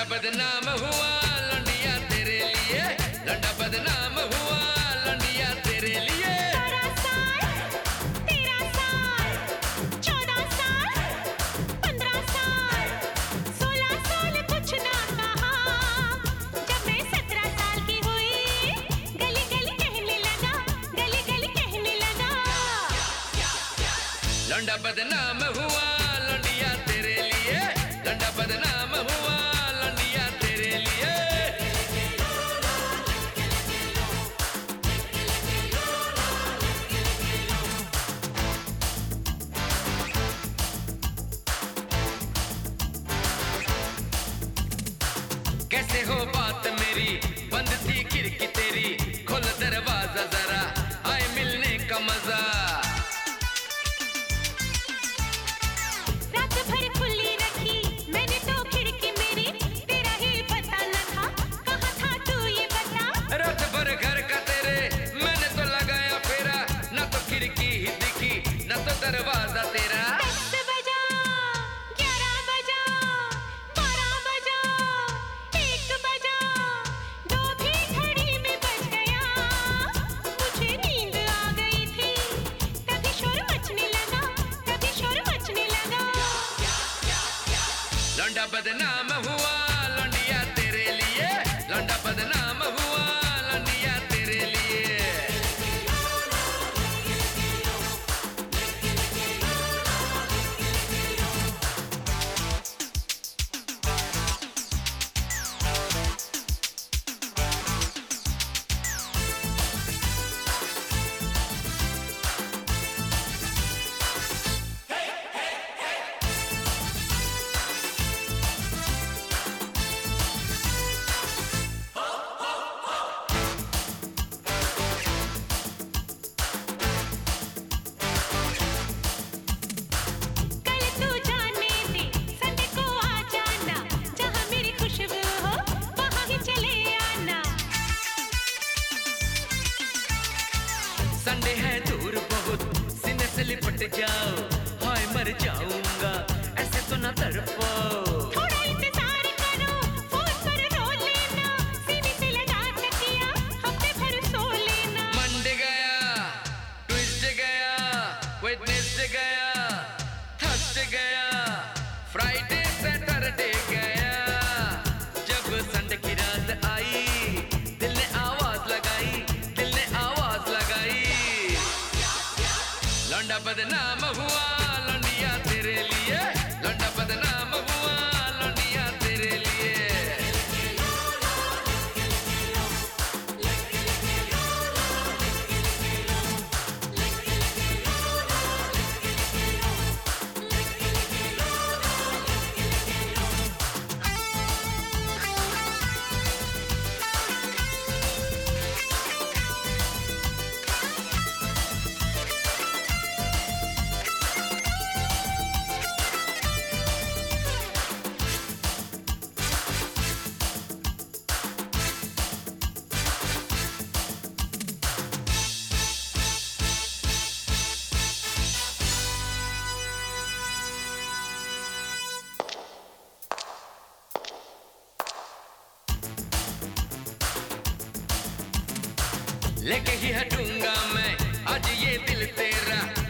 बदनाम हुआ लौंडिया तेरे लिए, लौंडा बदनाम हुआ लौंडिया तेरे लिए। 12 साल, 13 साल, 14 साल, 15 साल, 16 साल कुछ ना कहा। जब मैं 17 साल की हुई, गली गली कहने लगा, गली गली कहने लगा। लौंडा बदनाम हुआ लौंडिया तेरे लिए, लौंडा बदनाम हुआ लौंडिया तेरे लिए। कैसे हो बात मेरी, बंद थी खिड़की तेरी, खोल दरवाजा जरा, आए मिलने का मजा। रात भर खुली रखी मैंने तो खिड़की मेरी, तेरा ही पता न था, कहाँ था तू ये बता। रात भर घर का तेरे मैंने तो लगाया फेरा, न तो खिड़की ही दिखी न तो दरवाजा तेरा। 10 बजा, 11 बजा, 12 बजा, 1 बजा, 2 भी घड़ी में बज गया। मुझे नींद आ गई थी, तभी शोर मचने लगा, तभी शोर मचने लगा। लौंडा बदनाम हुआ लौंडिया तेरे लिए, लौंडा बदनाम हुआ लौंडिया तेरे लिए। कल तू जाने दे, संडे को आ जाना, जहाँ मेरी खुशबू हो वहाँ ही चले आना। संडे है दूर बहुत, सीने से लिपट जाओ, हाय मर जाऊंगा ऐसे तो ना तड़पो। थोड़ा इंतजार करो, फोन पर रो लेना, सीने से लगा तकिया, हफ्ते भर सो लेना। मंडे गया, ट्यूसडे गया, वेडनेसडे गया, थर्सडे गया, फ्राइडे सैटरडे गया। जब संडे की रात आई, दिल ने आवाज लगाई, दिल ने आवाज लगाई। लौंडा बदनाम हुआ लौंडिया तेरे लिए, लौंडा बदनाम हुआ लौंडिया तेरे लिए। लेके ही हटूंगा मैं आज ये दिल तेरा,